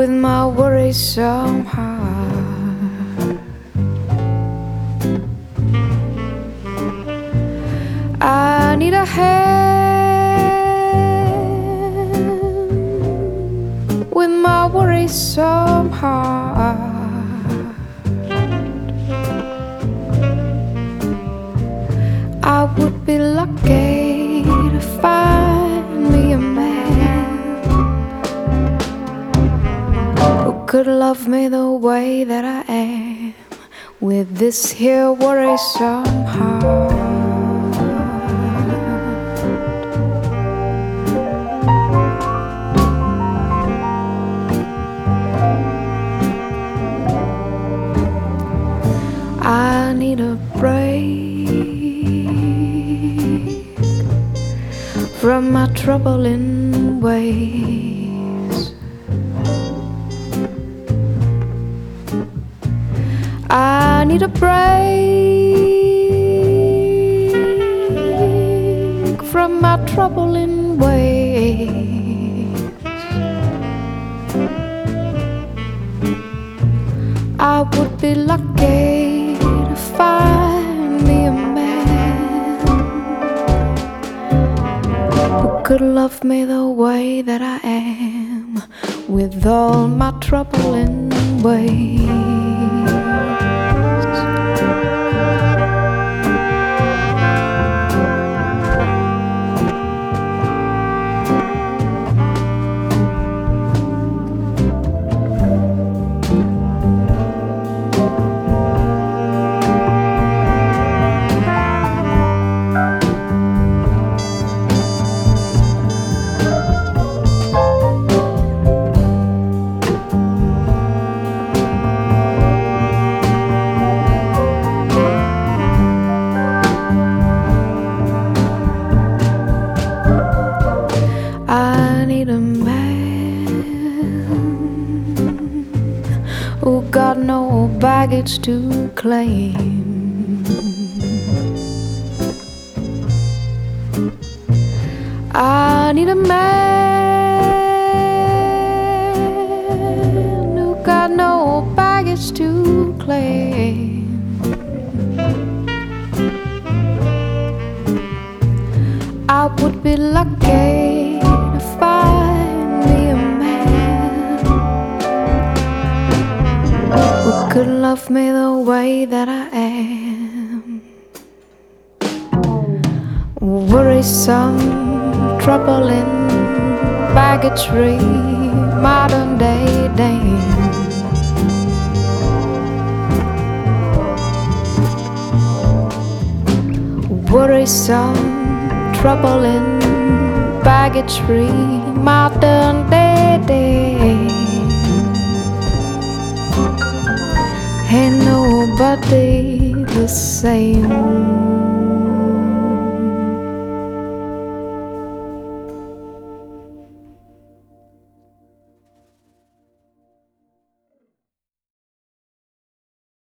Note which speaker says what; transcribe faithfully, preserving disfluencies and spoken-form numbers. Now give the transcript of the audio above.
Speaker 1: with my worrisome heart. I need a hand with my worrisome heart. I would be lucky to find me a man who could love me the way that I am, with this here worrisome heart. I need a break from my troubling ways. I need a break from my troubling ways. I would be lucky to find me a man who could love me the way that I am, with all my troubling ways. I need a man who got no baggage to claim. I need a man who got no baggage to claim. I would be lucky to find me a man who could love me the way that I am. Worrisome, troubling, baggage-free, modern-day dame. Worrisome, troubling, baggage-free, modern-day dame. Ain't nobody the same.